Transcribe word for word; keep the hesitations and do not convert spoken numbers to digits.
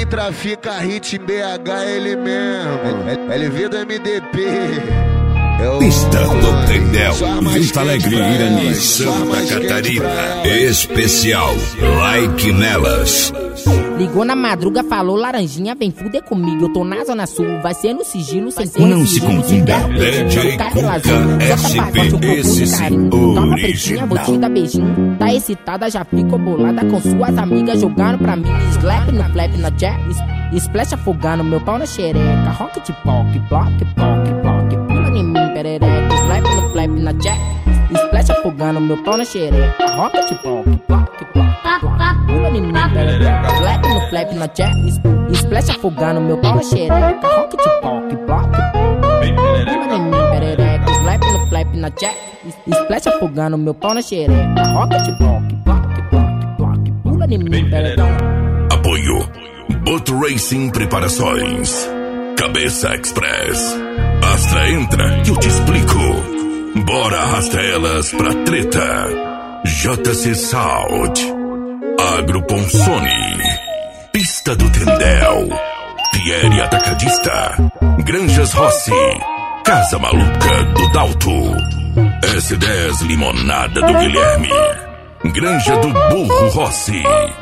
Quem trafica hit em B H é ele mesmo, L V do M D P. Pista do Tendel, Vista Alegre, Irani, Santa Catarina. Especial Like Nelas. Ligou na madruga, falou laranjinha, vem fuder comigo. Eu tô na zona sul, vai ser no sigilo, sem Não se confunda, D J Cuca S P, esse sim, Toma pretinha, vou te original. dar beijinho. Tá excitada, já ficou bolada com suas amigas jogando pra mim. Slap no flap na jack, splash afogando meu pau na xereca. Rock de poc, block, poc, block, pula em mim, perereca. Slap no flap na jack, splash afogando meu pau na xereca. Rock de poc, block, block, block, pula em mim, perereca. Slap no flap na jack, splash afogando meu pau na xereca. Rock de poc, block, pula em mim, perereca. Slap no flap na jack, splash afogando meu pau na xereca. Rock de poc, block, block, block, pula em mim, perereca. Apoio Boat Racing Preparações, Cabeça Express. Astra, entra que eu te explico. Bora arrasta elas pra treta. J C Sound, Agro Ponsone, Pista do Tendel, Pierre Atacadista, Granjas Rossi, Casa Maluca do Dalto, S dez Limonada do Guilherme, Granja do Burro Rossi.